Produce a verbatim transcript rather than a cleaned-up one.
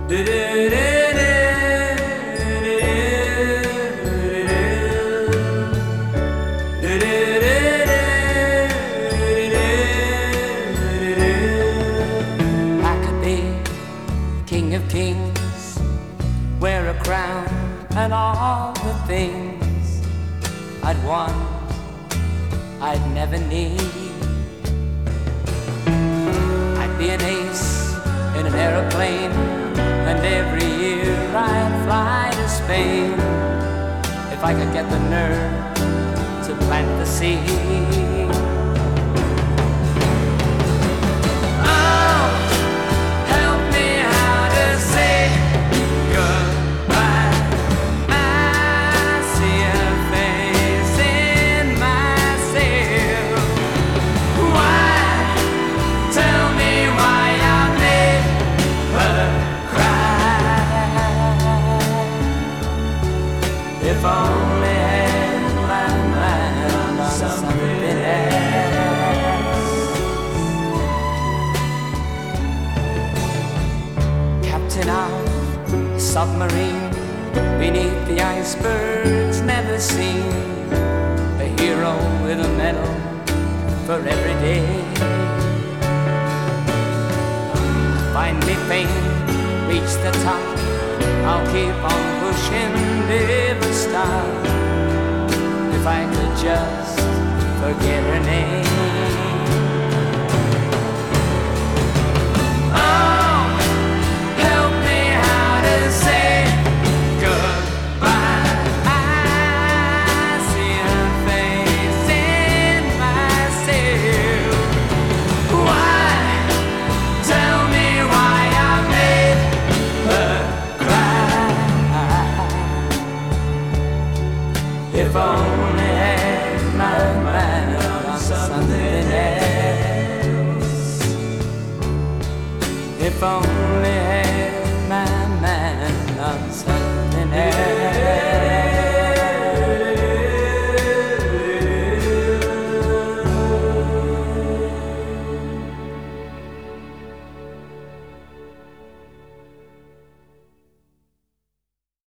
could be king of kings, wear a crown and all the things I'd want, I'd never need. I'd be an ace in an aeroplane, and every year I'd fly to Spain if I could get the nerve to plant the seed. Oh, help me how to say goodbye. I see a face in myself. Why? Tell me why I made her cry. If only had my mind on something else. Captain of a submarine beneath the icebergs, never seen. A hero with a medal for every day. Finally fame, reach the top, I'll keep on pushing, never stop. If I could just forget her name. Oh, help me how to say goodbye. I see her face in myself. Why? Tell me why I made her cry. If only I had my mind on something else. If only